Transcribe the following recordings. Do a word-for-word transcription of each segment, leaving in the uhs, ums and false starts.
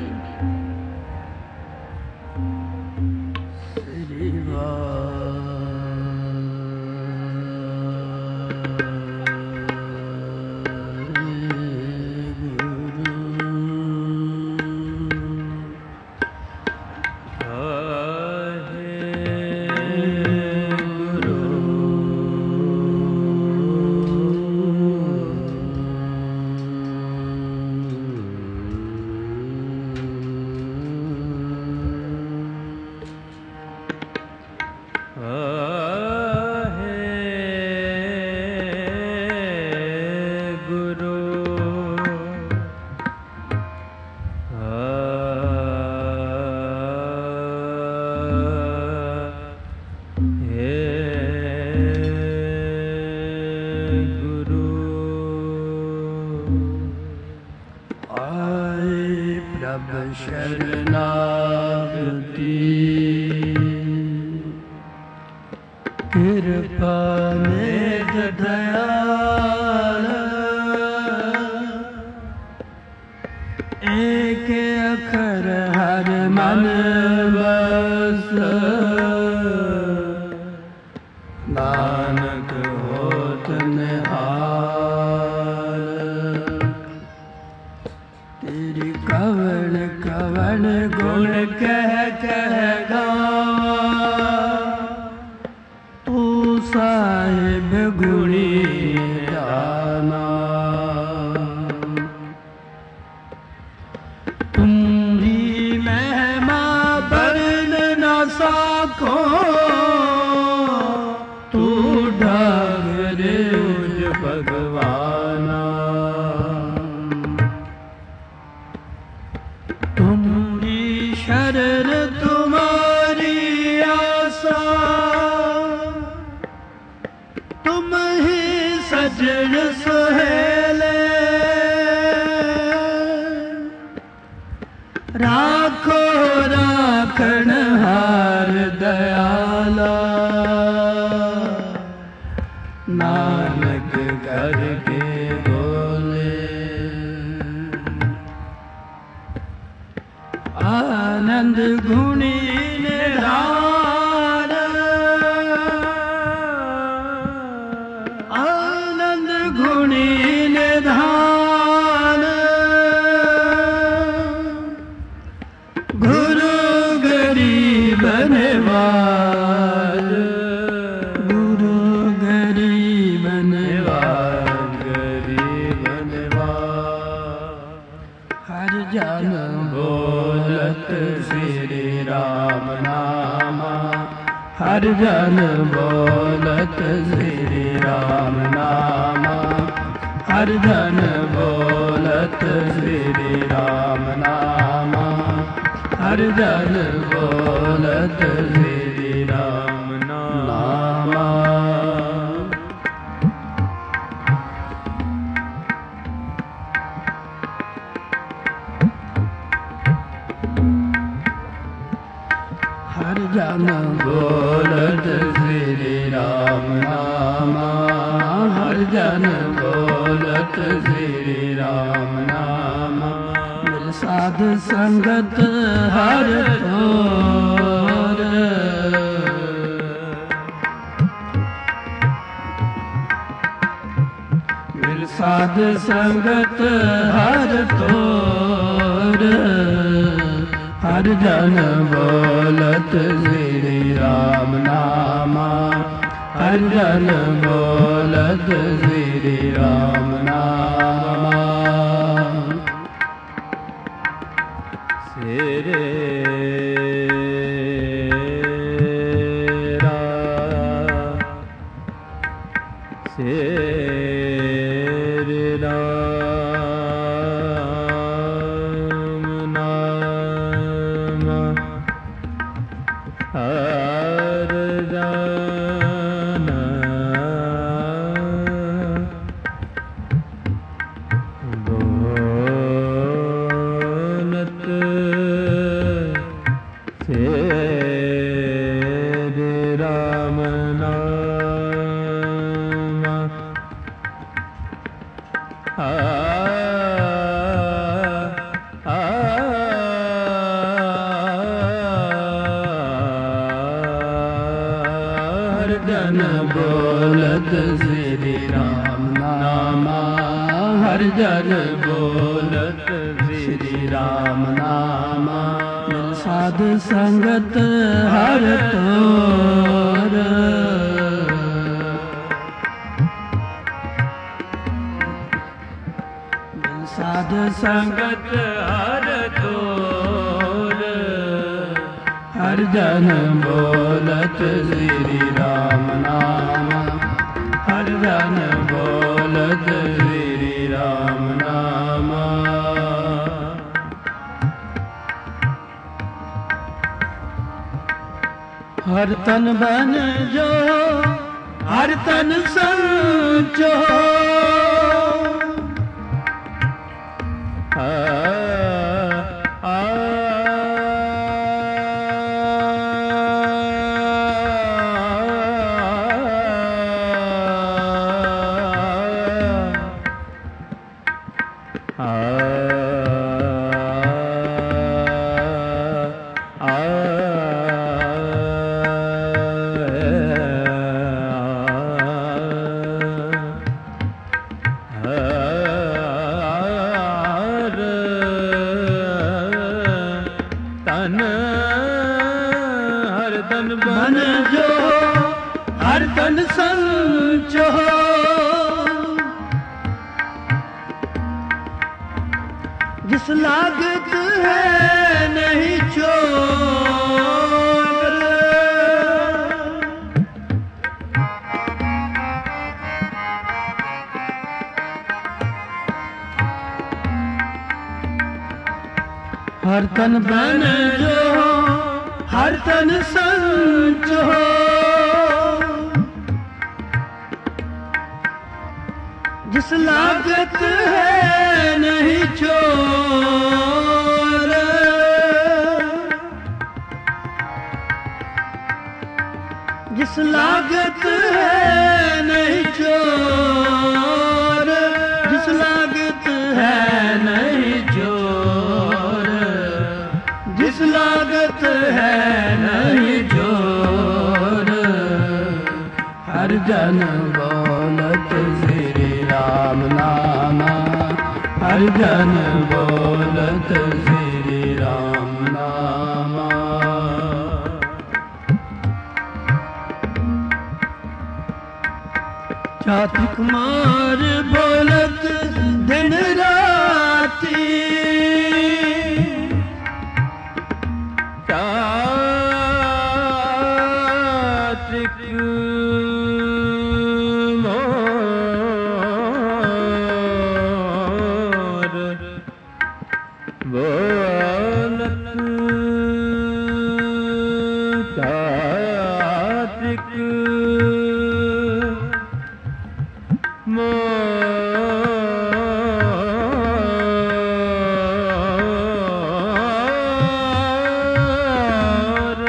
Yeah. जन बोलत श्री राम नामा, हर जन बोलत श्री राम नामा। साध संगत हर तोर, साध संगत हर तोर, हर जन बोलत श्री राम नामा, हर जन बोलत श्री राम नामा। हर तन बन जो हर तन संचो, आ, आ, बन जो हर तन संचो, जिस लागत है नहीं चोर। हर तन बन जो हर तन संचो, जिस लागत है नहीं चोर। जिस लागत है नहीं चोर, जिस लागत है नहीं चोर, जिस लागत है नहीं जोर। हर जन बोलत श्री राम नामा, हर जन बोलत श्री राम नामा। चातक मार बोलत दिन राती, चातक मोर बोलत, चातक मोर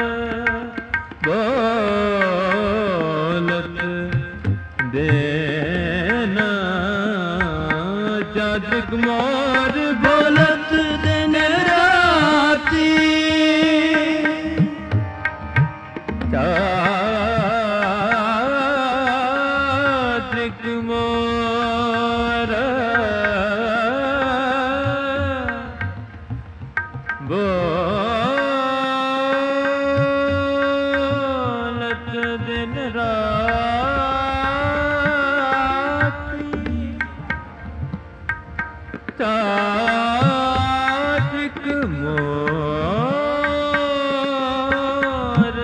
बोलत देना, चातक मोर बोलत दिन राती। चातक मोर बोलत दिन राती। चातक मोर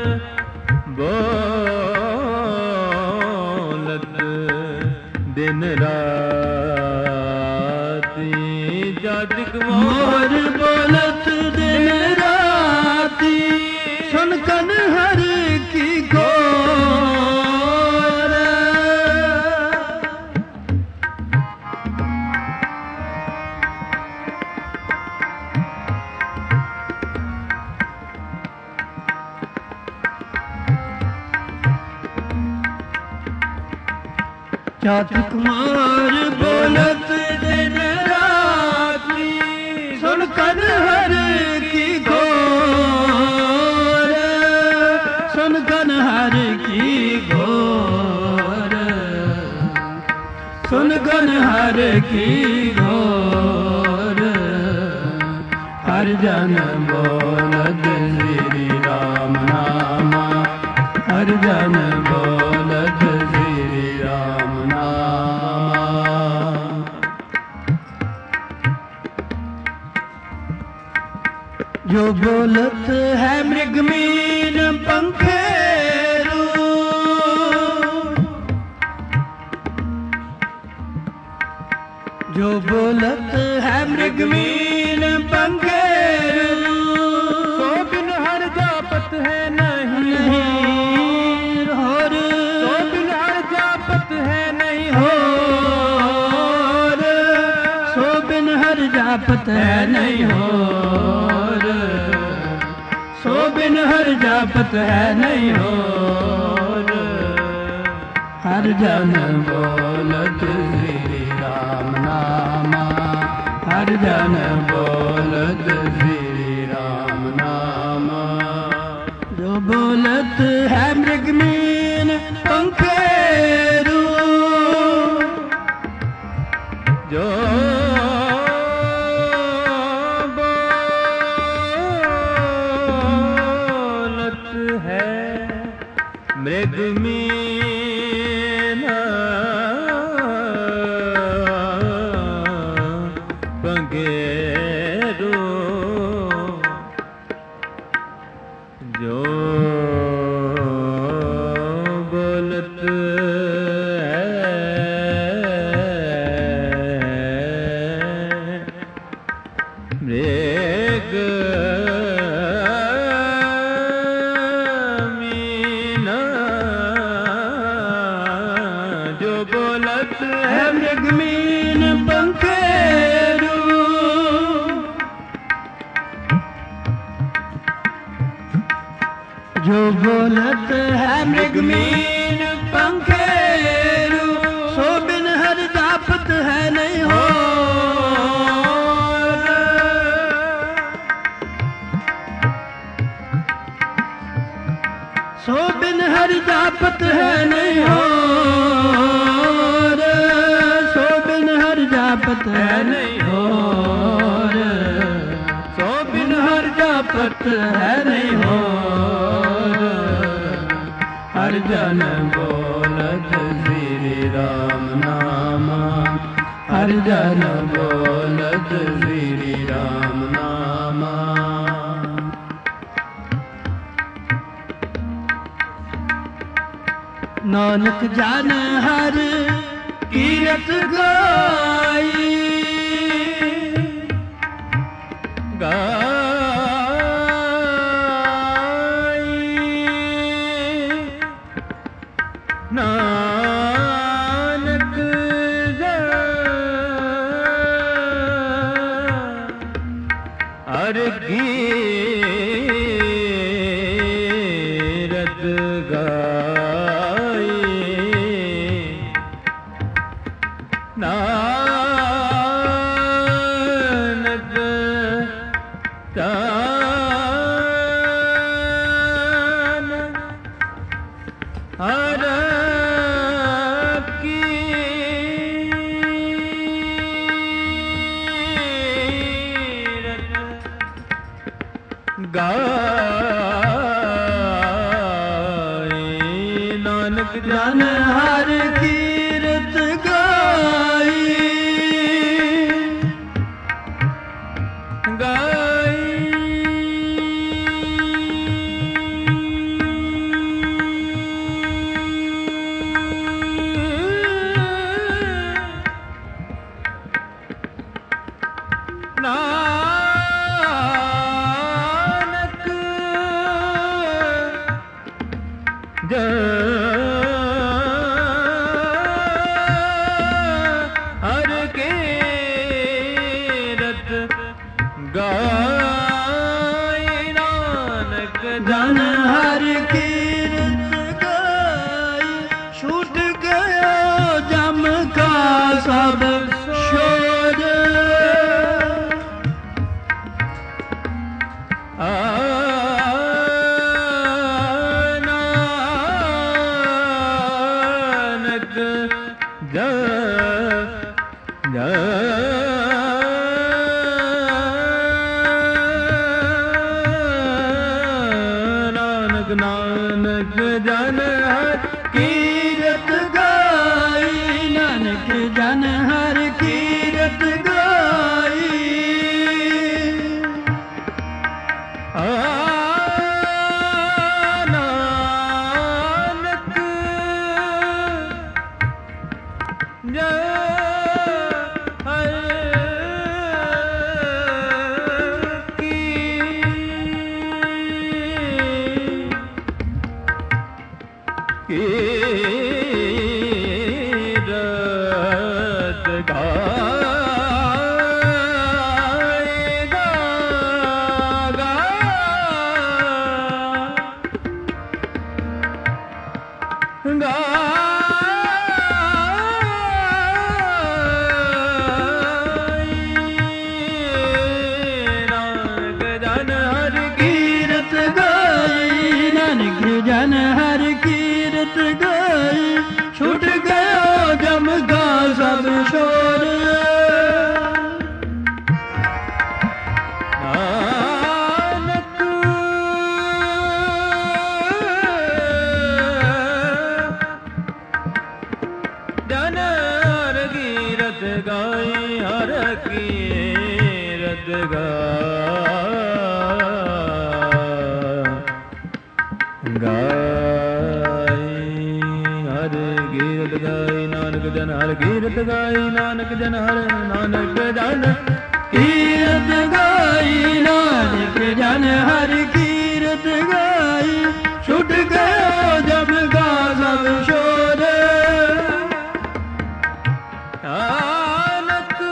बोलत दिन राती। चातक मोर बोलत दिन राती, सुन कन हर की गोर। चातक मार बोलत दिन राती, सुन कन हर की घोर, सुन कन हर की घोर। ਕੀ ਘੋਰ ਹਰ ਜਨ ਬੋਲਤ ਸ੍ਰੀ ਰਾਮ ਨਾਮਾ ਹਰ ਜਨ ਬੋਲਤ ਸ੍ਰੀ ਰਾਮ ਨਾਮਾ ਜੋ ਬੋਲਤ ਹੈ ਮ੍ਰਿਗ ਮੀਨ ਪੰਖੇਰੂ ਜੋ ਬੋਲਤ ਹੈ ਮ੍ਰਿਗ ਮੀਨ ਪੰਖੇਰੂ ਸੋ ਬਿਨ ਹਰ ਜਾਪਤ ਹੈ ਨਹੀਂ ਹੋਰ ਸੋ ਬਿਨ ਹਰ ਜਾਪਤ ਹੈ ਨਹੀਂ ਹੋਰ ਸੋ ਬਿਨ ਹਰ ਜਾਪਤ ਹੈ ਨਹੀਂ ਹੋਰ ਸੋ ਬਿਨ ਹਰ ਜਾਪਤ ਹੈ ਨਹੀਂ ਹੋਰ ਹਰ ਜਨ ਬੋਲਤ ਸ੍ਰੀ ਰਾਮ ਨਾਮਾ ਹਰ ਜਨ ਬੋਲਤ ਸ੍ਰੀ ਰਾਮ ਨਾਮਾ ਜੋ ਬੋਲਤ ਹੈ ਮ੍ਰਿਗ ਮੀਨ ਪੰਖੇਰੂ ਜੋ ਮ੍ਰਿਗ ਮੀਨ ਪੰਘੇਰੂ ਜੋ ਬੋਲਤ ਹੈ ਮ੍ਰਿਗ ਹੈ ਮ੍ਰਿਗ ਮੀਨ ਪੰਖੇਰੂ ਜੋ ਬੋਲਤ ਹੈ ਮ੍ਰਿਗ ਮੀਨ ਪੰਖੇਰੂ ਸੋ ਬਿਨ ਹਰ ਜਾਪਤ ਹੈ ਨਹੀਂ ਹੋਰ ਸੋ ਬਿਨ ਹਰ ਜਾਪਤ ਹੈ ਨਹੀਂ ਹੋਰ ਸੋ ਬਿਨ ਹਰ ਜਾਪਤ ਹੈ ਨਹੀਂ ਹੋਰ ਸੋ ਬਿਨ ਹਰ ਜਾਪਤ ਹੈ ਨਹੀਂ ਹੋਰ ਹਰ ਜਨ ਬੋਲਤ ਸ੍ਰੀ ਰਾਮ ਨਾਮਾ ਹਰ ਜਨ ਬੋਲਤ ਸ੍ਰੀ ਰਾਮ ਨਾਮਾ ਨਾਨਕ ਜਨ ਹਰ ਕੀਰਤ ਗਾਈ ਗਾਈ ਨਾਨਕ ਜਨ ਹਰ ਕੀਰਤ ਗਾਈ ਨਾਨਕ ਤਨ ਹਰ ਕੀਰਤ ਗਾਈ ਨਾਨਕ ਜਨ ਹਰ ਕੀਰਤ ਗਾਈ ਗਾਈ ਨਾਨਕ ਹਰ ਕੀਰਤ ਗਾਈ ਨਾਨਕ ਜਨ ਹਰ ਕੀਰਤ ਗਾਈ ਛੁੱਟ ਗਿਆ ਜਮ ਕਾ ਸਭ ਸ਼ੋਰ ਨਾਨਕ ਜਨ ਨਾਨਕ ਜਨ ਹਰ ਕੀਰਤ ਗਾਈ, ਨਾਨਕ ਜਨ ਹਰ ਕੀਰਤ ਗਾਈ। ਆ ਜਨ ਹਰ ਕੀਰਤ ਗਾਈ, ਛੁੱਟ ਗਇਆ ਜਮ ਕਾ ਸਭ ਸ਼ੋਰ। ਨਾਨਕ ਜਨ ਹਰ ਕੀਰਤ ਗਾਈ, ਹਰ ਕੀਰਤ ਗਾਈ ਗਾਈ, ਹਰ ਕੀਰਤ ਗਾਈ। ਨਾਨਕ ਜਨ ਹਰ ਕੀਰਤ ਗਾਈ, ਨਾਨਕ ਜਨ ਹਰ ਨਾਨਕ ਜਨ ਕੀਰਤ ਗਾਈ, ਨਾਨਕ ਜਨ ਹਰ ਕੀਰਤ ਗਾਈ, ਛੁੱਟ ਗਿਆ ਜਮ ਕਾ ਸਭ ਸ਼ੋਰ। ਨਾਨਕ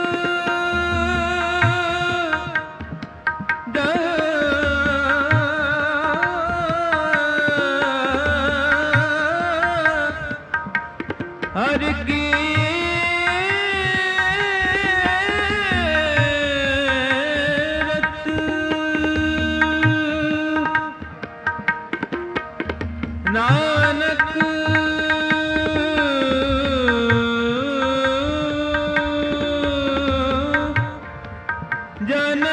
ਹਰ ਕੀਰਤ ਨਾਨਕ ਜਨ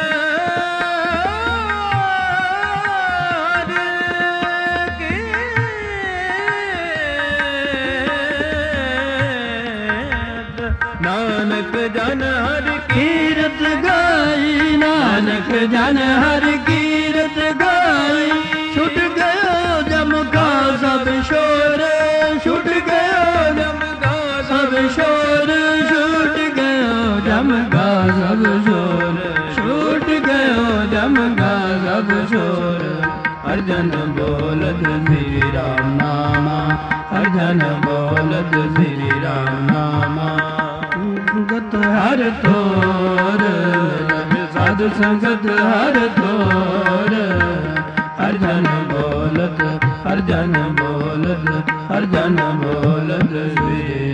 ਨਾਨਕ ਜਨ ਹਰ ਕੀਰਤ ਗਾਈ, ਨਾਨਕ ਜਨ ਹਰ ਕੀਰਤ ਗਾਈ, ਛੁੱਟ ਗਿਆ ਜਮ ਕਾ ਸਭ ਸ਼ੋਰ। ਛੁੱਟ ਗਿਆ ਜਮ ਕਾ ਸਭ ਸ਼ੋਰ, ਛੁੱਟ ਗਿਆ ਜਮ ਕਾ ਸਭ ਸ਼ੋਰ, ਛੁੱਟ ਗਿਆ ਜਮ ਕਾ ਸਭ ਸ਼ੋਰ। ਹਰ ਜਨ ਬੋਲਤ ਸ੍ਰੀ ਰਾਮ ਨਾਮਾ, ਹਰ ਜਨ ਬੋਲਤ ਸ੍ਰੀ ਰਾਮ ਨਾਮਾ। ਸੰਗਤ ਹਰ ਤੋਰ, ਸਾਧੂ ਸੰਗਤ ਹਰ ਤੋਰ, ਹਰ ਜਨ ਬੋਲਤ, ਹਰ ਜਨ ਬੋਲਤ, ਹਰ ਜਨ ਬੋਲਤ ਸ੍ਰੀ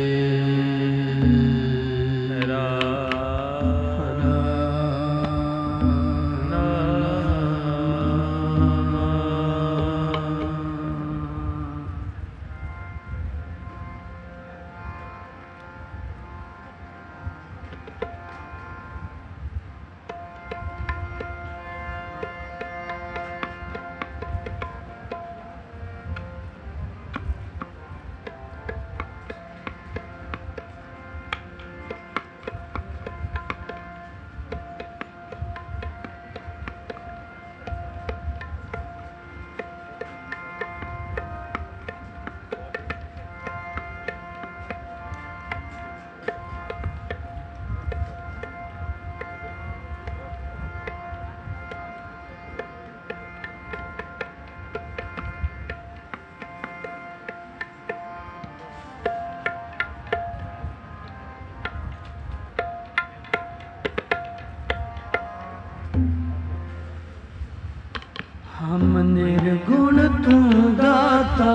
हम निर्गुण तू दाता,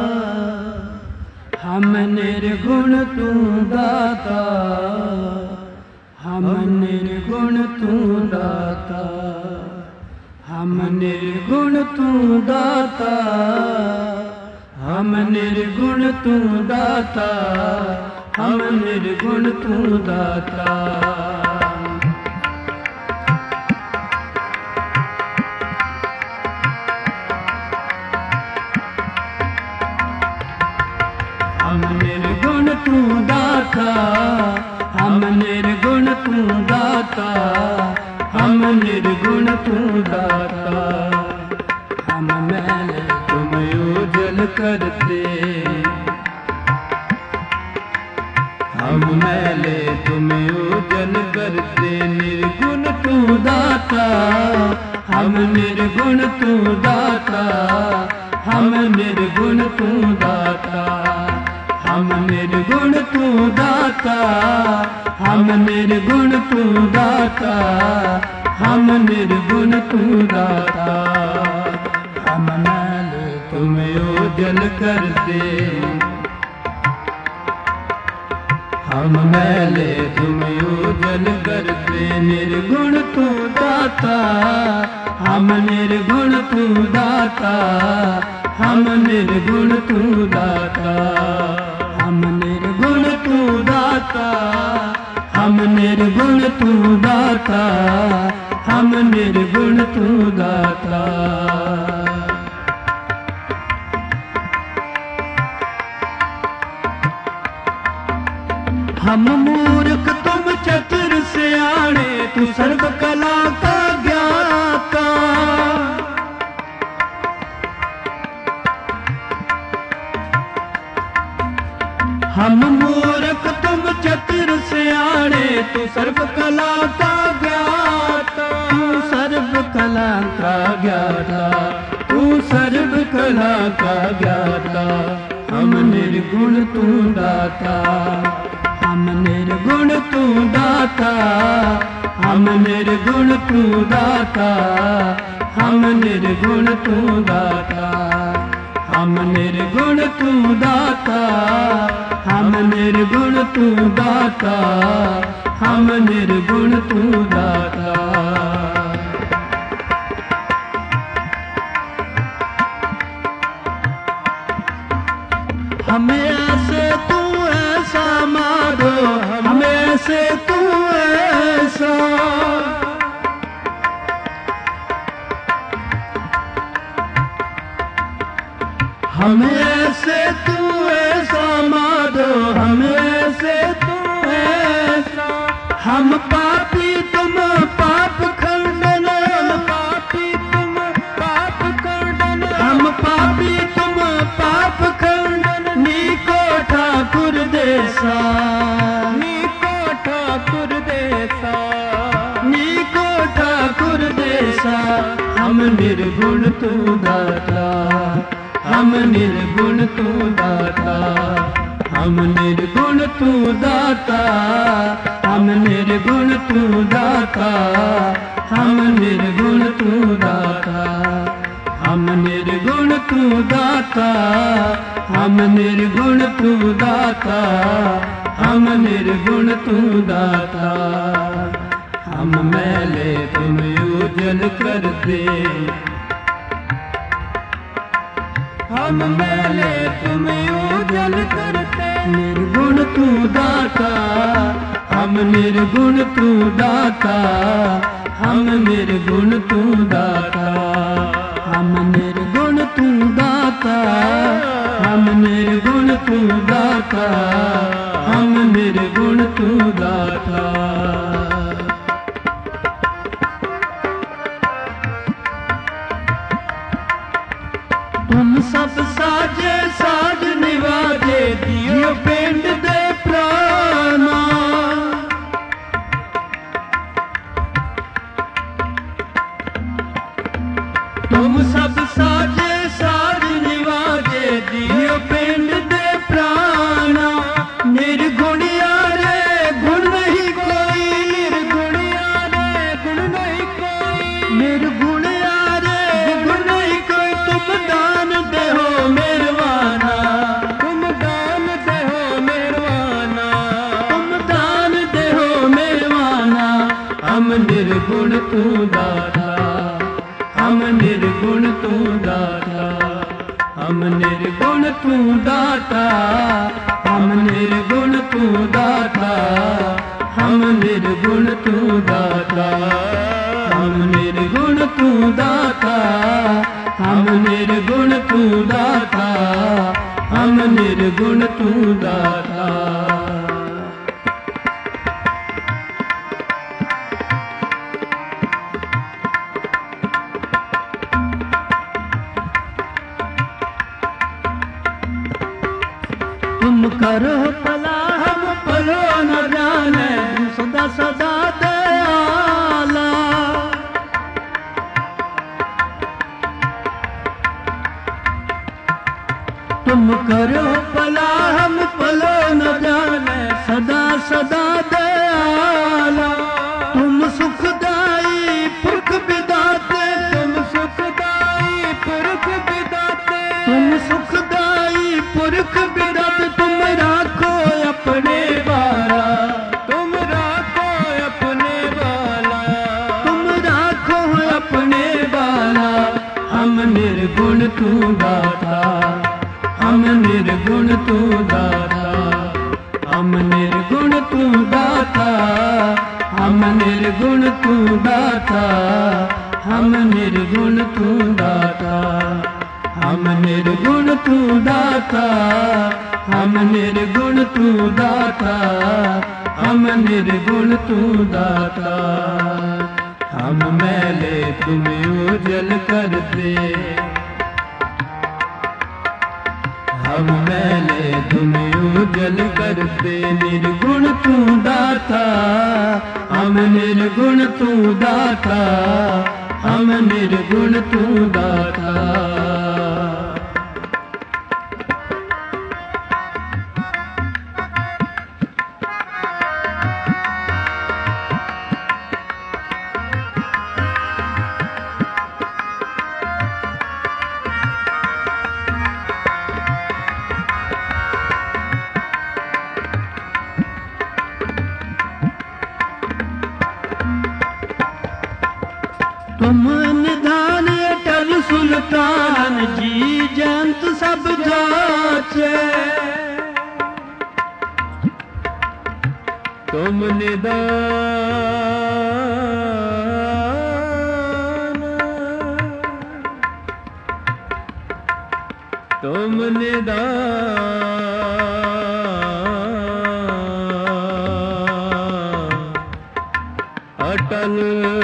हम निर्गुण तू दाता, हम निर्गुण तू दाता, हम निर्गुण तू दाता, हम निर्गुण तू दाता, हम निर्गुण तू दाता। दाता। हम मैले तुम उजल करते, हम मैले तुम उजल करते। निर्गुण तू दाता, हम निर्गुण तू दाता, हम निर्गुण तू दाता, हम निर्गुण तू दाता, हम निर्गुण तू दाता, हम निर्गुण तू दाता। हम मैले तुम उजल कर दे, हम मैले तुम उजल कर दे। निर्गुण तू दाता, हम निर्गुण तू दाता, हम निर्गुण तू दाता, हम निर्गुण तू दाता, हम निर्गुण तू दाता, हम निर्गुण तू दाता। हम मूर्ख तुम चतुर सियाणे, तू सर्व कला का ज्ञाता। हम मूर्ख तुम चतुर सियाणे, तू सर्व कला का ज्ञाता, तू सर्व कला का ज्ञाता, तू सर्व कला का ज्ञाता। हम निर्गुण तू दाता, हम निर्गुण तू दाता, हम निर्गुण तू दाता, हम निर्गुण तू दाता, हम निर्गुण तू दाता, हम निर्गुण तू दाता, हम निर्गुण तू दाता। हमें ऐसे तू ऐसा मारो, हमें ऐसे तू ऐसा, हमें ऐसे तू ऐसा मारो, हमें ऐसे तू ऐसा। हम पापी तुम पाप खंडन, हम पापी तुम पाप खंडन, हम पापी तुम पाप खंडन। नीको ठाकुर देसा, नीको ठाकुर देसा, नीको ठाकुर देसा। हम निर्गुण तू दाता, हम निर्गुण तू दाता, हम निर्गुण तू दाता, हम निर्गुण तू दाता, हम निर्गुण तू दाता, हम निर्गुण तू दाता, हम निर्गुण तू दाता, हम निर्गुण तू दाता। हम मैले तुम उजल कर दे, हम मैले तुम उजल करते। निर्गुण तू दाता, हम निर्गुण तू दाता, हम निर्गुण तू दाता, हम निर्गुण तू दाता, हम निर्गुण तू दाता, हम निर्गुण तू दाता। तुम सब साजे साज निवाजे, दियो पिंड दे प्राणा। तुम सब साजे साज निवाजे, दियो पिंड दे प्राणा। निर्गुणिया रे गुण नहीं कोई, निर्गुणिया रे गुण नहीं कोई, निर्गुणिया रे गुण नहीं कोई। तुम दान दे हो मेरवाना, तुम दान दे हो मेरवाना, तुम दान दे हो मेरवाना। हम निर्गुण तू दाता, हम निर्गुण तू दाता, हम निर्गुण तू दाता, हम निर्गुण तू दाता, हम निर्गुण तू दाता, हम निर्गुण तू दाता, हम निर्गुण तू दाता, हम निर्गुण तू दाता। करो भला हम भलो न जाने, सदा सदा दयाला। तुम करो भला हम भलो न जाने, सदा सदा दयाला। तुम सुखदाई पुरख विदाते, तुम सुखदाई पुरख विदाते, तुम सुखदाई पुरख विदाते। तुम राखो अपने बारा, तुम राखो अपने बाला, तुम राखो अपने बाला। हम निर्गुण तू दाता, हम निर्गुण तू दाता, हम निर्गुण तू दाता, हम निर्गुण तू दाता, हम निर्गुण तू दाता, हम निर्गुण तू दाता, हम निर्गुण तू दाता, हम निर्गुण तू दाता। हम मैले तुम्हें उजल करते, हम मैले तुम्हें उजल करते। निर्गुण तू दाता, हम निर्गुण तू दाता, हम निर्गुण तू दाता। तुम निधान अटल सुल्तान जी जंत सब जाचे। तुम निदान, तुम निदान अटल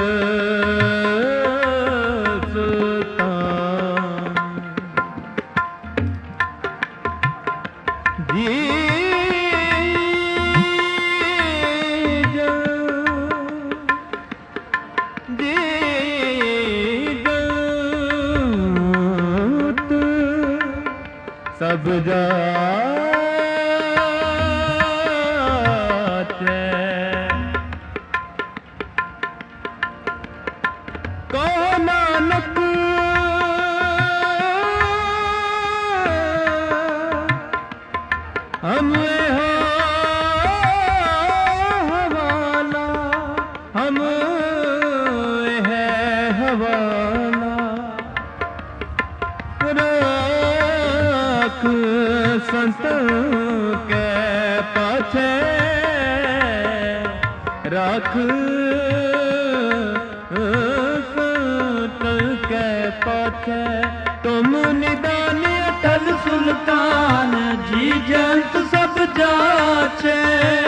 सब जाते। कहो नानक हम हो हवाला, हम है हवाला। राख संत के पाछे, राख संत के पाछे। तुम निदान अटल सुल्तान जी जंत सब जाचे।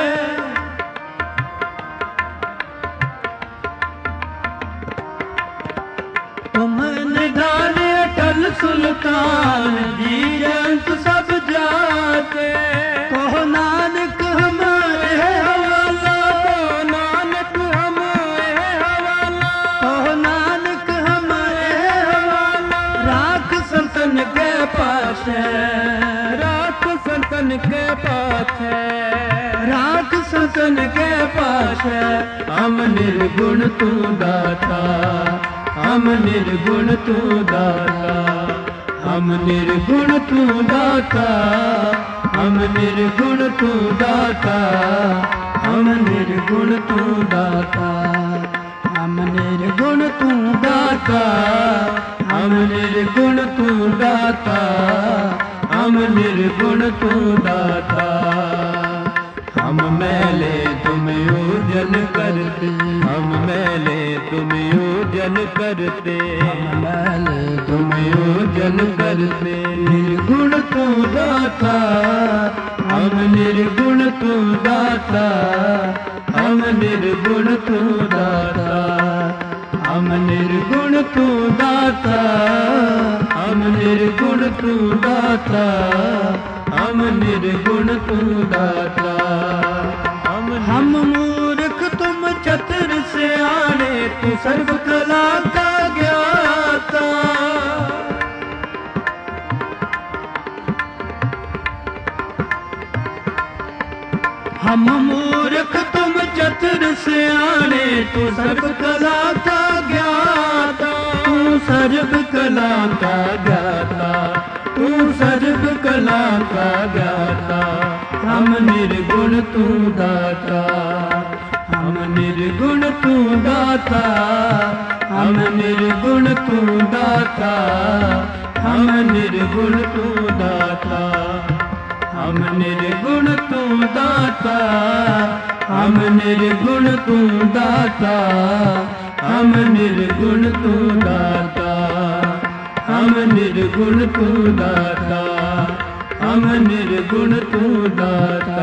तुम निधान अटल सुल्तान जी जंत सब जाचे। कहो नानक हमारे हवाला, कहो नानक हमारे हवाला, कहो नानक हमारे हवाला। राख संतन के पाछे, राख संतन के पाछे, राख संतन के पाछे। हम निर्गुण तू दाता, हम निर्गुण तू दाता, हम निर्गुण तू दाता, हम निर्गुण तू दाता, हम निर्गुण तू दाता, हम निर्गुण तू दाता, हम निर्गुण तू दाता, हम निर्गुण तू दाता। हम मैले तुम्हें उजल करते, हम मैले तुम्हें उजल करते, हम मैले तुम्हें उजल करते। निर्गुण तू दाता, हम निर्गुण तू दाता, हम निर्गुण तू दाता, हम निर्गुण तू दाता, हम निर्गुण तू दाता, हम निर्गुण तू दाता। हम हम मूर्ख तुम चतुर सियाणे, तू सर्व कला का ज्ञाता। हम मूर्ख तुम चतुर सियाणे, तू सर्व कला का ज्ञाता। तू सर्व कला का ज्ञाता, तू सर्व कला का ज्ञाता। हम निर्गुण तू दाता, हम निर्गुण तू दाता। हम निर्गुण तू दाता, हम निर्गुण तू दाता। हम निर्गुण तू दाता, हम निर्गुण तू दाता। हम निर्गुण तू दाता, हम निर्गुण तू दाता। हम निर्गुण तू दाता।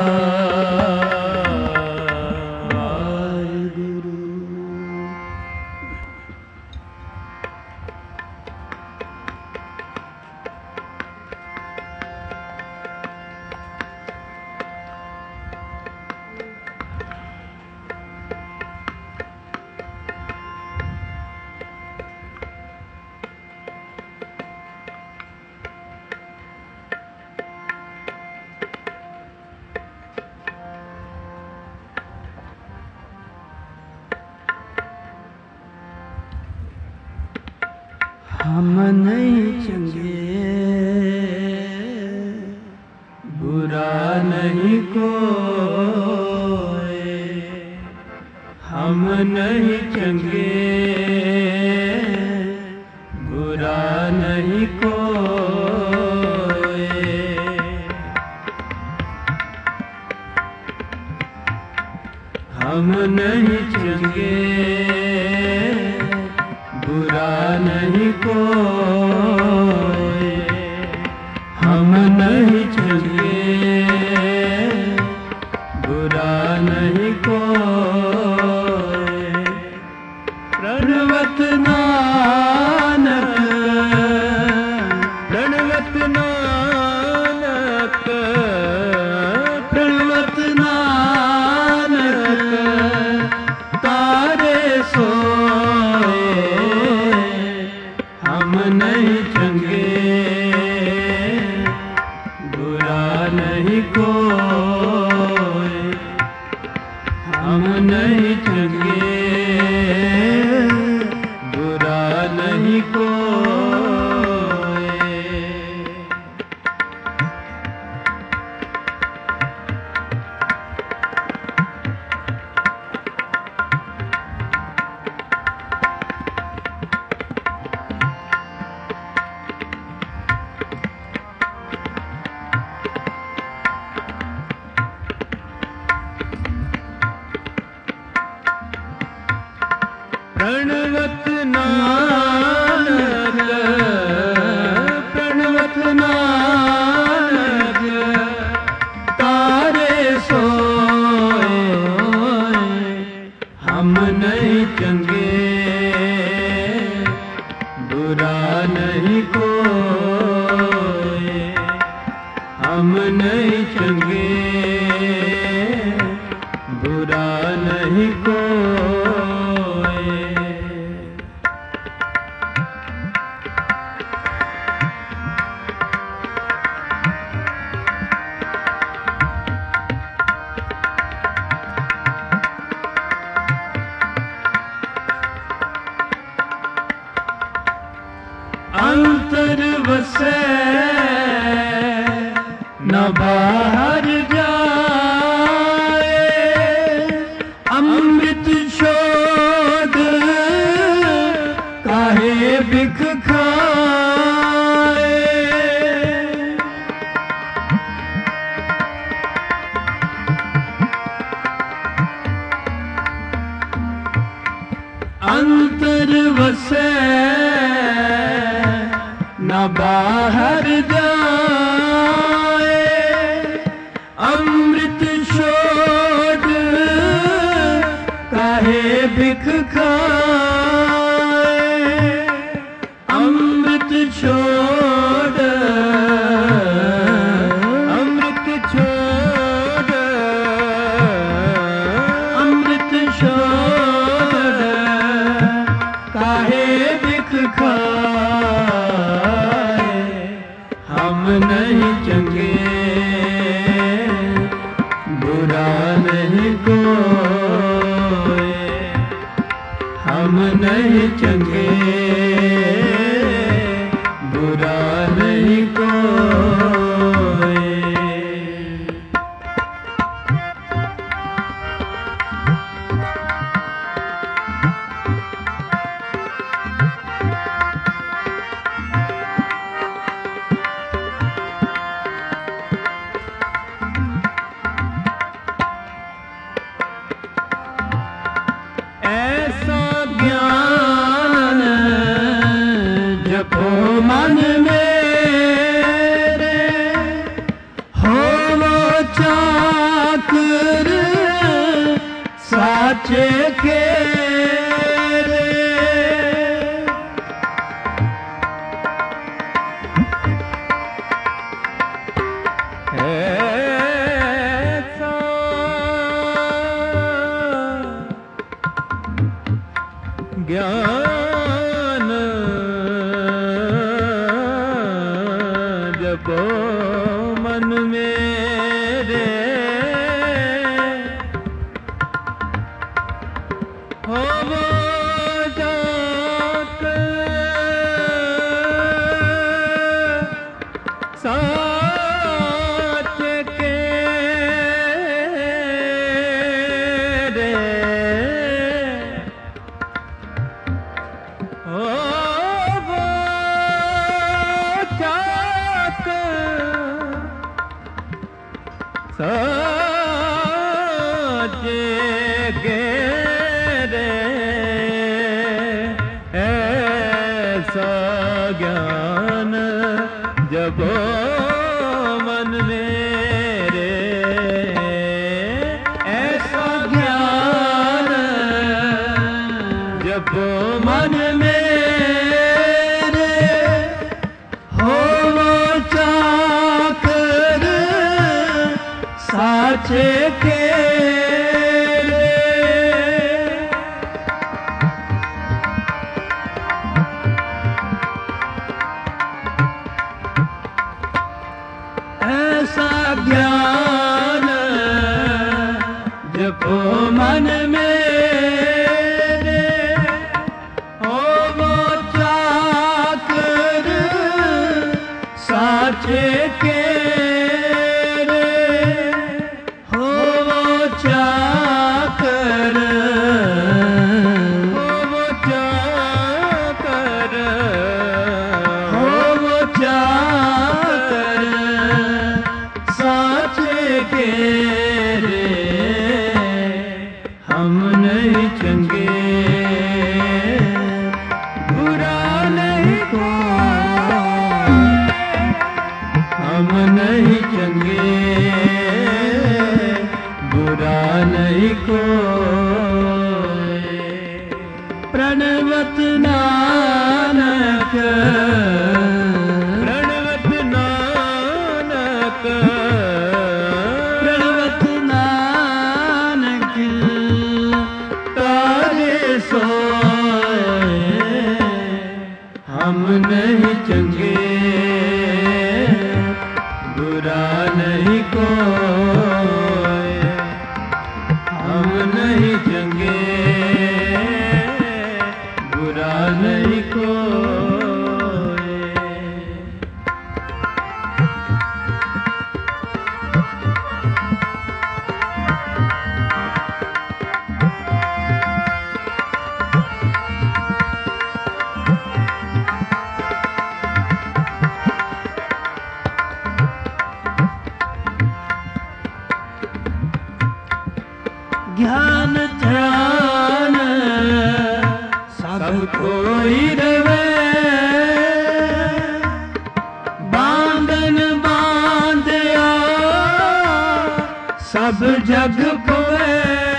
हम नहीं चंगे, बुरा नहीं कोई। हम नहीं चंगे, बुरा नहीं कोई। हम नहीं चंगे, बुरा नहीं कोई। हम नहीं चंगे, बुरा नहीं कोई। प्रणवत नानक, प्रणवत नानक, प्रणवत नानक। तारे सोए, हम नहीं चंगे, बुरा नहीं कोई। हम नहीं चंगे, बुरा नहीं कोई। प्रणवत नानक, प्रणवत नानक। तारे सोए, हम नहीं चंगे, बुरा नहीं कोई। हम नहीं चंगे, बुरा नहीं कोई। अंतर वसे न बाहर जाए, अमृत शोध काहे बिख खाए। अंतर वसे न बाहर जाए, अमृत शोध काहे बिख खाए। अमृत शोध ਸਾਚੇ ਗੇਰੇ ਐਸਾ ਗਿਆਨ ਜਪੋ ਮਨ ਮੇਰੇ, ਐਸਾ ਗਿਆਨ ਜਪੋ ਮਨ ਮੇਰੇ, ਹੋਵੋ ਚਾਕਰ ਸਾਚੇ ਕੇਰੇ। ਐਸਾ ਗਿਆਨ ਜਪੋ ਮਨ ਮੇਰੇ, ਹੋਵੋ ਚਾਕਰ ਸਾਚੇ ਕੇਰੇ, ਹੋਵੋ ਚਾਕਰ, ਹੋਵੋ ਚਾਕਰ, ਹੋਵੋ ਚਾਕਰ ਸਾਚੇ ਕੇਰੇ। ਹਮ ਨਹੀਂ ਚੰਗੇ ਬੁਰਾ ਨਹੀਂ ਕੋਈ, ਹਮ ਨਹੀਂ ਚੰਗੇ ਬੁਰਾ ਨਹੀਂ ਕੋਈ। ਪ੍ਰਣਵਤ ਨਾਨਕ, ਪ੍ਰਣਵਤ ਨਾਨਕ, ਪ੍ਰਣਵਤ ਨਾਨਕ ਤਾਰੇ ਸੋਏ। ਹਮ ਨਹੀਂ ਚੰਗੇ ਬੁਰਾ ਨਹੀਂ ਕੋਈ, ਹਮ ਨਹੀਂ ਚੰਗੇ ਬੁਰਾ ਨਹੀਂ ਕੋਈ। ਗਿਆਨ ਧਿਆਨ ਸਭ ਕੋਈ ਰਵੇ, ਬਾਂਧਨ ਬਾਂਧਿਆ ਸਭ ਜਗ ਪਵੇ।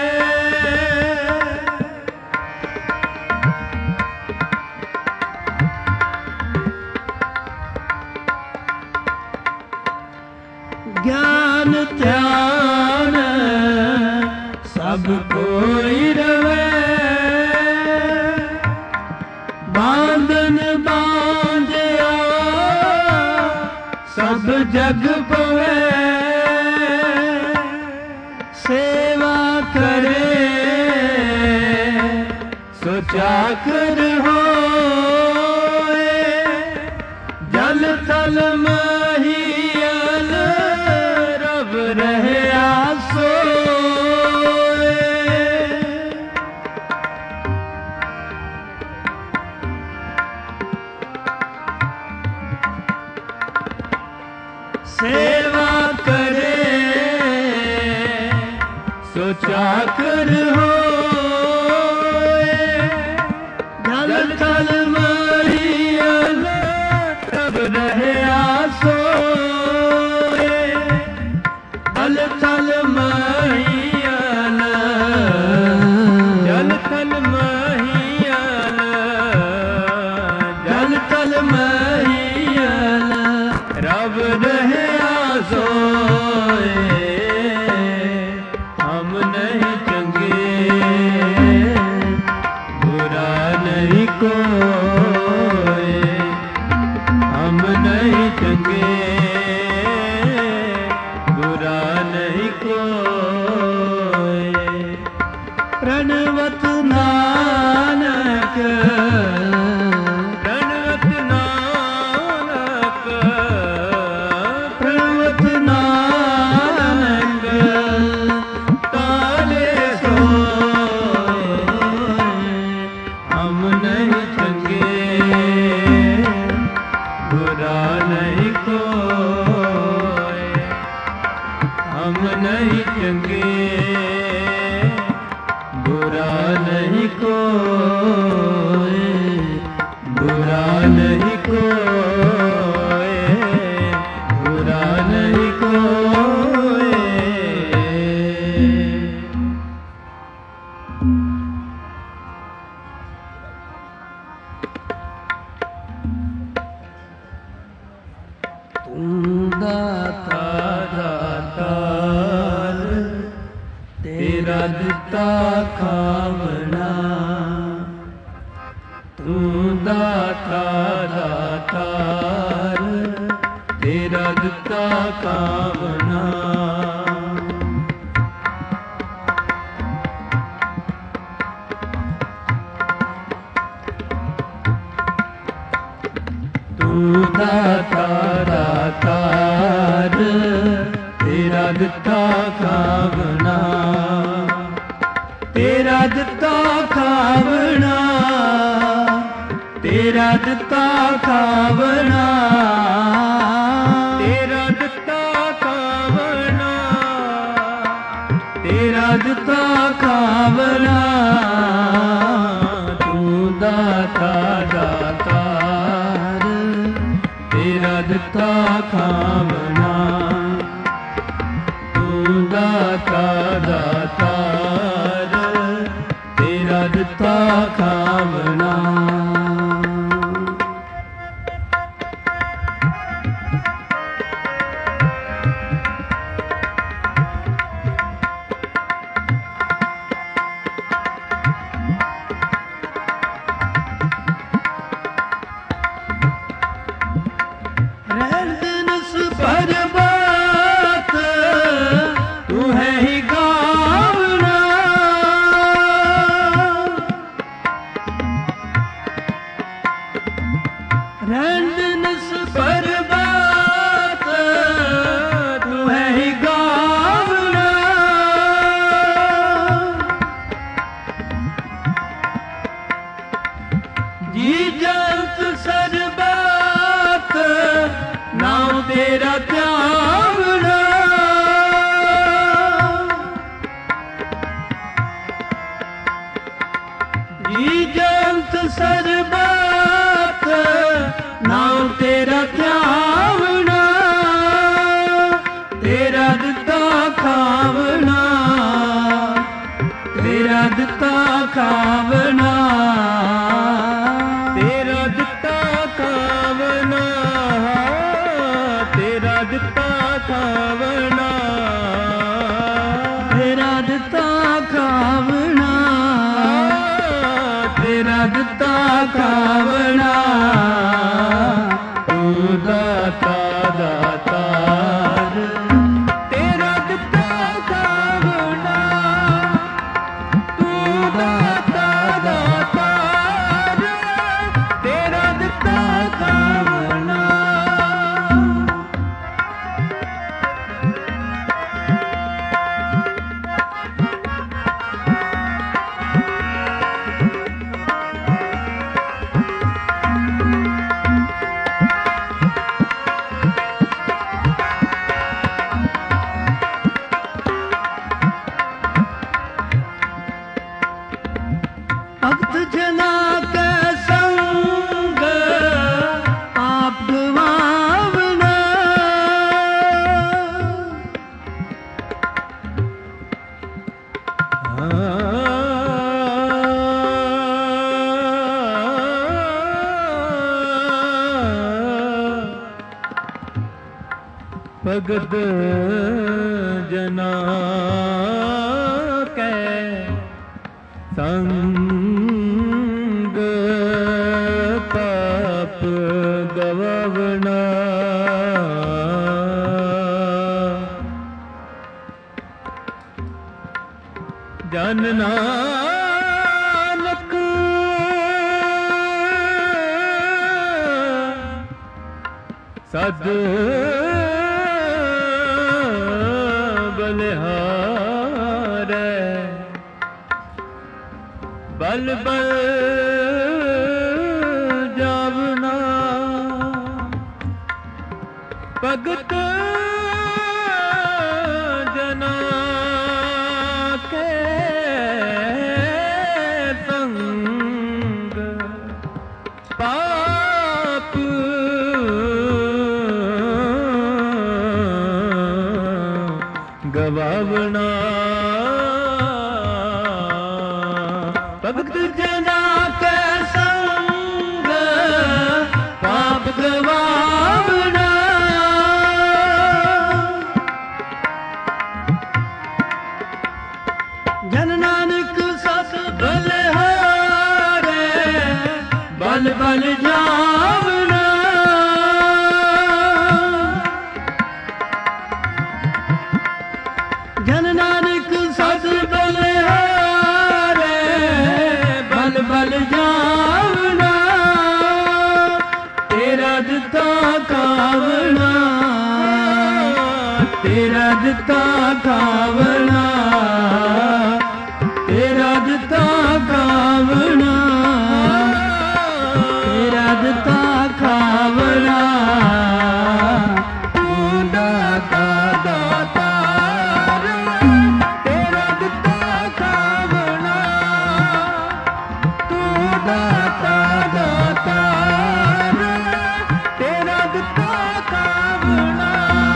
ਗਿਆਨ ਧਿਆਨ ਸਭ ਕੋਈ ਰਵੇ, ਬਾਂਧਨ ਬਾਂਧਿਆ ਸਭ ਜਗ ਪਵੇ। ਸੇਵਾ ਕਰੇ ਸੋ ਚਾਕਰ ਹੋਏ, ਜਲ ਥਲ ਮਹੀਅਲ ਰਬ ਰਹਿਆ ਸੋਏ। ਸੇਵਾ ਕਰੇ ਸੋ ਚਾਕਰ ਹੋਏ, ਜਲ ਥਲ ਮਹੀਅਲ ਰਬ ਰਹਿਆ ਸੋਏ। ਜਲ ਥਲ ਮਹੀਅਲ, ਜਲ ਥਲ ਮਹੀਅਲ, ਜਲ ਥਲ ਮਹੀਅਲ ਰਬ ਰਹਿਆ ਸੋਏ। ਹਮ ਨਹੀਂ ਚੰਗੇ नहीं कोई, बुरा नहीं कोई। तू दाता दातार, तेरा दिता खावना। तू दाता दातार, तेरा दिता खावना। तू दाता दातार, तेरा दिता खावना। तेरा दिता खावना, तेरा दिता खावना, तेरा दिता खावना, तेरा दिता खावना। तू दाता दातार, तेरा दिता खावना। तू दाता दातार, तेरा दिता खावना। तेरा त्यावना, जी जंत सरबत नाम तेरा त्यावना। तेरा दिता खावना, तेरा दिता खावना, तेरा दिता खावना, तेरा दिता खावना, तेरा दिता खावना, तेरा दिता खावना। तू दाता दातार, तेरा दिता खावना। तू दाता दातार, तेरा दिता खावना। भक्त जना के संग आप गवावना। भगत जना के संग पाप गवावना। जन नानक सद बलिहारै, बल बल जावना। भगत जना के संग पाप ਭਾਵਨਾ ਭਗਤ ਜਨਾ ਕੈ ਸੰਗ ਪਾਪ ਗਵਾਵਨਾ ਜਨ ਨਾਨਕ ਸਤ ਬਲਿਹਾਰੇ ਬਲ ਬਲ ਜਾਵਨਾ ਜਨ ਨਾਨਕ ਸਤ ਬਲਿਹਾਰੇ ਬਲ ਬਲ ਜਾਵਨਾ ਤੇਰਾ ਦਿੱਤਾ ਖਾਵਣਾ ਤੇਰਾ ਦਿੱਤਾ ਖਾਵਣਾ ਤੇਰਾ ਦਿੱਤਾ ਖਾਵਣਾ ਤੇਰਾ ਦਿੱਤਾ ਖਾਵਣਾ ਮੁੰਡਾ ਕਾ ਦਾਤਾਰ ਤੇਰਾ ਦਿੱਤਾ ਖਾਵਣਾ ਤੂੰ ਦਾਤਾ ਦਾਤਾਰ ਤੇਰਾ ਦਿੱਤਾ ਖਾਵਣਾ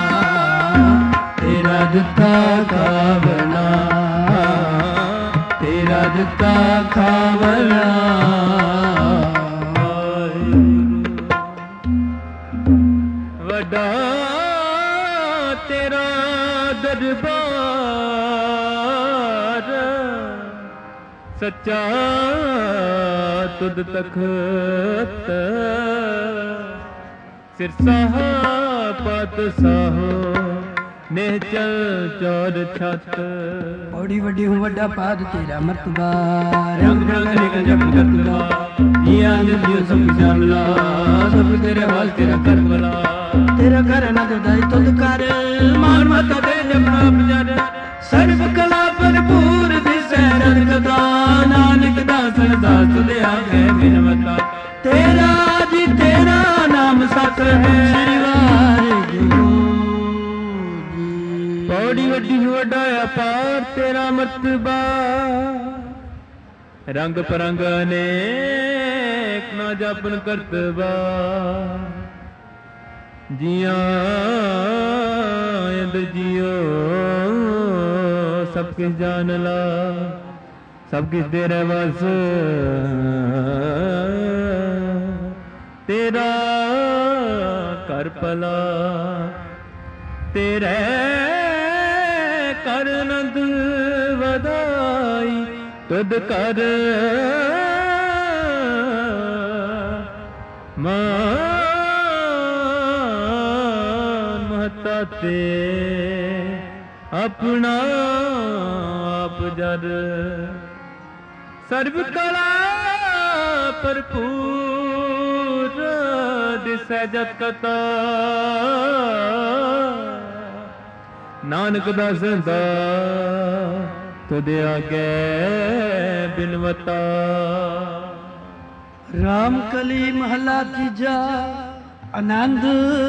ਤੇਰਾ ਦਿੱਤਾ ਖਾਵਣਾ ਤੇਰਾ ਦਿੱਤਾ ਖਾਵਣਾ ਵੱਡਾ ਤੇਰਾ ਦਰਬਾਰ ਸੱਚਾ ਤੁਧ ਤਖਤ ਸਿਰਸਾਹ ਪਤ ਸਾਹੋ ਨਿਹਚਲ ਚੌਰ ਛਤ ਔੜੀ ਵੱਡੀ ਹੂੰ ਵੱਡਾ ਪਾਦ ਤੇਰਾ ਮਰਤਬਾ ਰੰਗ ਰੰਗ ਨਿਕ ਜਪ ਕਰਤਵਾ ਜੀਆਂ ਜਿਉ ਸਭ ਜਾਣ ਲਾ ਸਭ ਤੇਰੇ ਵਾਲ ਤੇਰਾ ਕਰਮਲਾ ਤੇਰਾ ਘਰ ਨਾ ਦਦਾਈ ਤੁਧ ਕਰ ਮਾਨ ਮਤਾ ਦੇ ਜਪਣਾ ਪਜਰ ਸਰਬ ਕਲਾ ਭਰਪੂਰ ਦਿਸੈ ਰਦ ਕਦਾ ਨਾਨਕ ਦਾਸਨ ਦਾਸ ਦੇ ਆਗੇ ਬਿਨਵਤਾ ਤੇਰਾ ਜੀ ਤੇਰਾ ਨਾਮ ਸਤ ਹੈ ਸ੍ਰੀ ਵਾਹਿਗੁਰੂ ਬੜੀ ਵੱਡੀ ਵੱਡਾ ਅਪਾਰ ਤੇਰਾ ਮਰਤਬਾ ਰੰਗ ਪਰੰਗ ਅਨੇਕ ਨਾ ਜਪਨ ਕਰਤਬਾ ਜੀਆਂ ਇੰਦ ਜੀਓ ਸਭ ਕਿਸ ਜਾਣ ਲਾ ਸਭ ਕਿਸ ਤੇਰੇ ਵਸ ਤੇਰਾ ਕਰ ਭਲਾ ਤੇਰੇ ਕਰ ਨੰਦ ਵਧਾਈ ਤੁਧ ਕਰ ਮਾਨ ਮਹਤਾ ਤੇ ਆਪਣਾ ਆਪ ਜਦ ਸਰਬ ਕਲਾ ਭਰਪੂਰ ਦਿਸੈ ਜਤ ਕਤਾ ਨਾਨਕ ਦਾਸਦਾ ਤੁਧ ਆਗੇ ਬਿਨਵਤਾ ਰਾਮ ਕਲੀ ਮਹਲਾ ਤੀਜਾ ਆਨੰਦ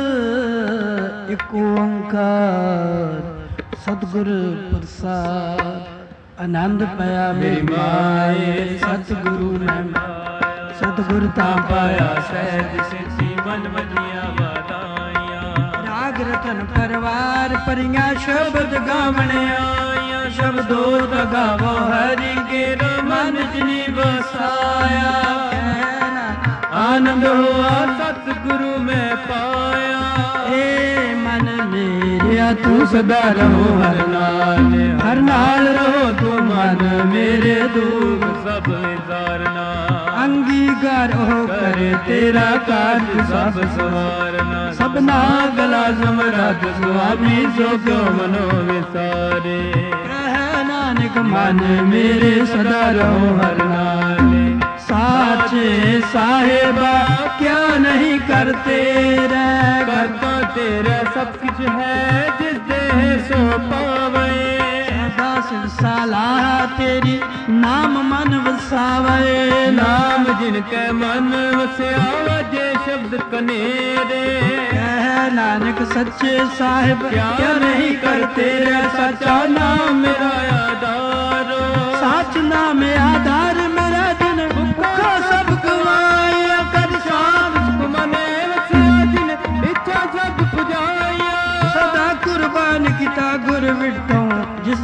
ਏਕ ਓੰਕਾਰ ਸਤਿਗੁਰ ਪ੍ਰਸਾਦ ਆਨੰਦ ਪਾਇਆ ਮੇਰੀ ਮਾਏ ਸਤਿਗੁਰੂ ਨੇ ਸਤਿਗੁਰ ਤਾਂ ਪਾਇਆ ਸਹਿਜ ਸਿੱਧੀ ਮਨ ਵਜੀਆਂ ਵਾਦਾਈਆਂ ਰਾਗ ਰਤਨ ਪਰਵਾਰ ਪਰੀਆਂ ਸ਼ਬਦ ਗਾਵਣ ਆਈਆਂ ਸ਼ਬਦੋ ਦਾ ਗਾਵੋ ਹਰਿ ਕੇ ਮਨ ਜਿਨੀ ਵਸਾਇਆ ਆਨੰਦ ਹੋਆ ਸਤਿਗੁਰੂ ਮੈਂ ਪਾਇਆ ਏ ਮਨ ਮੇਰਿਆ ਤੂੰ ਸਦਾ ਰਹੋ ਹਰ ਨਾਲ ਹਰ ਨਾਲ ਰਹੋ ਤੂੰ ਮਨ ਮੇਰੇ ਦੁੱਖ ਸਭ ਵਿਸਾਰਨਾ ਅੰਗੀਕਾਰ ਹੋ ਕਰੇ ਤੇਰਾ ਕਾਜ ਸਭ ਸਵਾਰਨਾ ਸਭਨਾ ਗਲਾ ਸਮਰੱਥ ਸੁਆਮੀ ਜੋ ਕਿਉ ਮਨੋ ਵਿਸਾਰੇ ਕਹਿ ਨਾਨਕ ਮਨ ਮੇਰੇ ਸਦਾ ਰਹੋ ਹਰ ਨਾਲ ਸਾਚੇ ਸਾਹਿਬਾ ਕਿਆ ਨਹੀਂ ਕਰਤੇ ਰਹਿ ਕਰਤਾ ਤੇਰਾ ਸਭ ਕੁਛ ਹੈ ਜਿਸ ਦੇ ਸੋ ਪਾਵੇ ਸਦਾ ਸਿਰਸਾਲਾ ਤੇਰੀ ਨਾਮ ਮਨ ਵਸਾਵੇ ਨਾਮ ਜਿਨ ਕੈ ਮਨ ਵਸਿਆ ਵਜੇ ਸ਼ਬਦ ਕਨੇਰੇ ਕਹਿ ਨਾਨਕ ਸੱਚੇ ਸਾਹਿਬ ਕਿਆ ਨਹੀਂ ਕਰਤੇ ਰਹਿ ਸੱਚਾ ਨਾਮ ਮੇਰਾ ਆਧਾਰ ਸੱਚ ਨਾਮ ਆਧਾਰ ਮੇਰਾ ਦਿਨ ਭੁੱਖਾ ਸਭ ਗਵਾਇਆ ਕਰ ਸ਼ਾਮ ਮਨੇ ਵਸਿਆ ਜਿਨ ਇੱਛਾ ਸਭ ਪੁਜਾਇਆ ਸਦਾ ਕੁਰਬਾਨ ਕੀਤਾ ਗੁਰ ਵਿਟੋਂ ਜਿਸ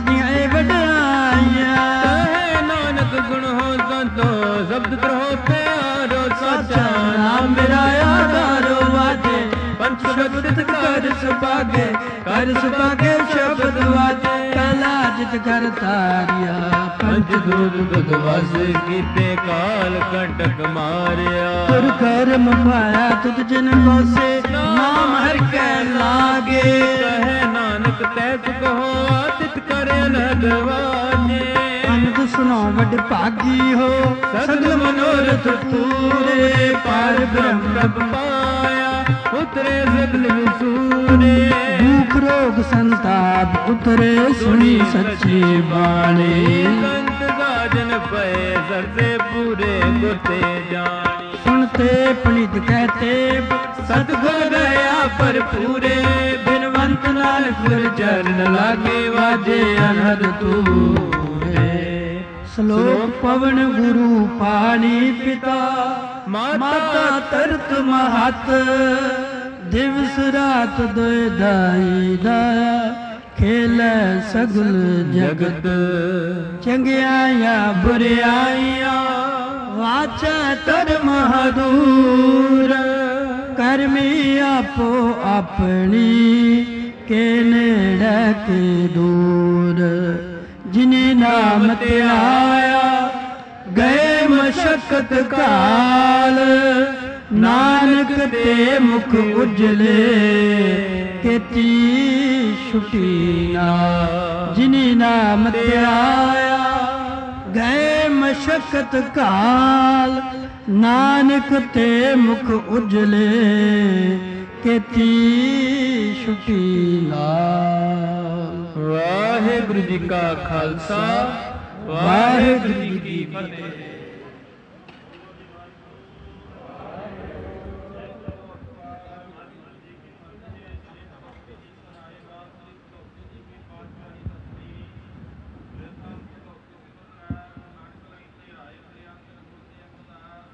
ਸ਼ਬਦ ਕਰ ਸੁਭਾਗੇ, ਕਰ ਸੁਭਾਗੇ ਸ਼ਬਦ ਵਾਜੇ। ਪਹਿਲਾ ਜਿਤ ਕਰ ਤਾਰਿਆ ਪੰਜ ਦੂਤ ਦੁਖ ਵਸ ਕੀਤੇ, ਕਾਲ ਕੰਟਕ ਮਾਰਿਆ। ਤੁਰ ਕਰਮ ਪਾਇਆ ਤੁਧ ਜਿਨ ਕੋਸੇ, ਨਾਮ ਹਰਿ ਕੈ ਲਾਗੇ। ਕਹੇ ਨਾਨਕ ਤੈ ਸੁਖ ਹੋਆ, ਤਿਤ ਕਰ ਅਨਹਦ ਵਾਜੇ। ਅਨੰਦ ਸੁਨੋ ਵੱਡ ਭਾਗੀ ਹੋ, ਸਗਲ ਮਨੋਰਥ ਪੂਰੇ। ਪਾਰ ਬ੍ਰਹਮ ਪ੍ਰਭ ਪਾਇਆ, ਉਤਰੇ ਸਗਲ ਵਿਸੂਰੇ। ਦੁਖ ਰੋਗ ਸੰਤਾਪ ਉਤਰੇ, ਸੁਣੀ ਸੱਚੀ ਬਾਣੀ। ਸੰਤ ਸਾਜਨ ਪਏ ਸਰਦੇ ਪੂਰੇ, ਗੁਰ ਤੇ ਜਾਣੀ। ਸੁਣਤੇ ਪਣਿਤ ਕਹਤੇ, ਸਤਿਗੁਰ ਦਇਆ ਭਰਪੂਰੇ। ਬਿਨਵੰਤ ਨਾਨਕ ਗੁਰ ਚਰਨ ਲਾਗੇ, ਵਾਜੇ ਅਨਹਦ ਤੂਰੇ। ਸ਼ਲੋਕ ਪਵਨ ਗੁਰੂ ਪਾਣੀ ਪਿਤਾ, ਮਾਤਾ ਤਰਤ ਮਹਤ। ਦਿਵਸ ਰਾਤ ਦੋਇ ਦਾਈ ਦਾ, ਖੇਲੈ ਸਗਲ ਜਗਤ। ਚੰਗਿਆਈਆਂ ਬੁਰਿਆਈਆਂ, ਵਾਚੈ ਧਰਮ ਹਦੂਰ। ਕਰਮੀ ਆਪੋ ਆਪਣੀ, ਕੇ ਨੇੜੇ ਕੇ ਦੂਰ। ਜਿਨੇ ਨਾਮ ਧਿਆਇਆ, ਗਏ ਮਸ਼ਕਤ ਕਾਲ। ਨਾਨਕ ਤੇ ਮੁਖ ਉਜਲੇ, ਕੀਤੀ ਛੁਟੀ ਨਾ। ਜਿਨੇ ਨਾਮ ਧਿਆਇਆ, ਗਏ ਮਸ਼ਕਤ ਕਾਲ। ਨਾਨਕ ਤੇ ਮੁਖ ਉਜਲੇ, ਕੀਤੀ ਛੁਟੀ ਨਾਲ। ਵਾਹਿਗੁਰੂ ਜੀ ਕਾ ਖਾਲਸਾ, ਵਾਹਿਗੁਰੂ ਜੀ ਕੀ ਫਤਿਹ।